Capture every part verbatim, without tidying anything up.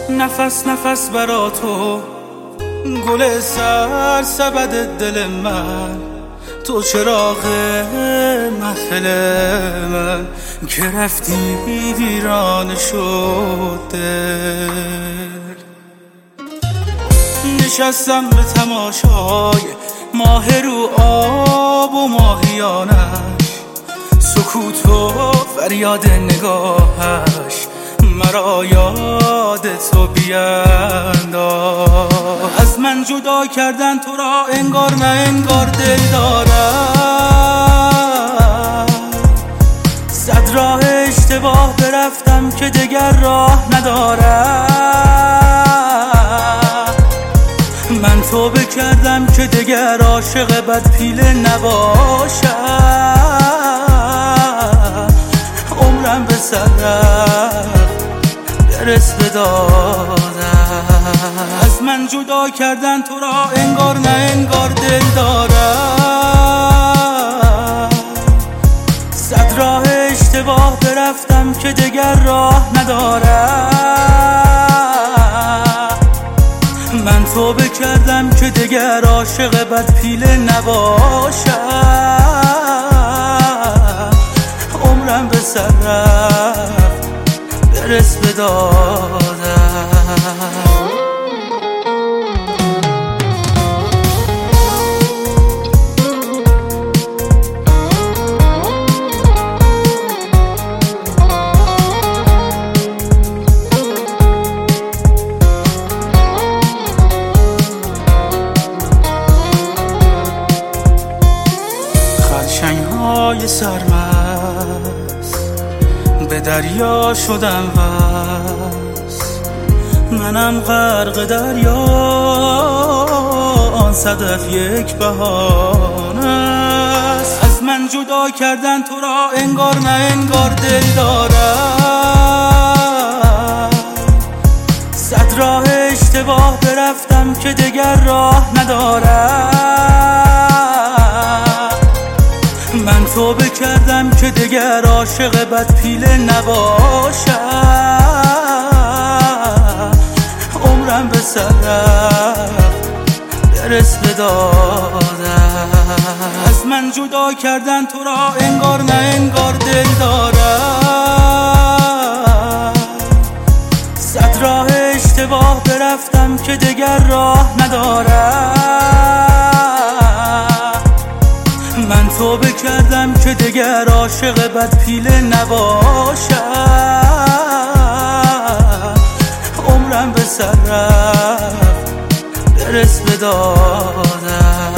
نفس نفس برا تو گل سر سبد دل من، تو چراغ محفل من که رفتی ویران شد دل. نشستم به تماشای ماه رو آب و ماهیانش، سکوت و فریاد نگاهش مرا یاد تو بینداز. از من جدا کردن تو را انگار نه انگار دل دارم، صد راه اشتباه برفتم که دگر راه ندارم. من توبه کردم که دگر عاشق بد پیله نباشم، عمرم به سر برس به دادم. از من جدا کردن تو را انگار نه انگار دل دارم، صد راه اشتباه برفتم که دگر راه ندارم. من توبه کردم که دگر عاشق بد پیله نباشم، عمرم به سر برس به دادم. خرچنگ‌های سرمست به دریا شدم وست، منم غرق دریا، آن صدف یک بهانه است. از من جدا کردن تو را انگار نه انگار دل دارم، صد راه اشتباه برفتم که دگر راه ندارم. من توبه کردم که دگر عاشق بد پیله نباشم، عمرم به سر برس به دادم. از من جدا کردن تو را انگار نه انگار دل دارم، صد راه اشتباه برفتم که دگر راه ندارم. من توبه کردم که دگر عاشق بد پیله نباشم، عمرم به سر برس به دادم.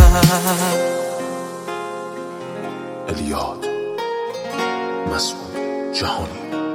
الیاد مسعود جهانی.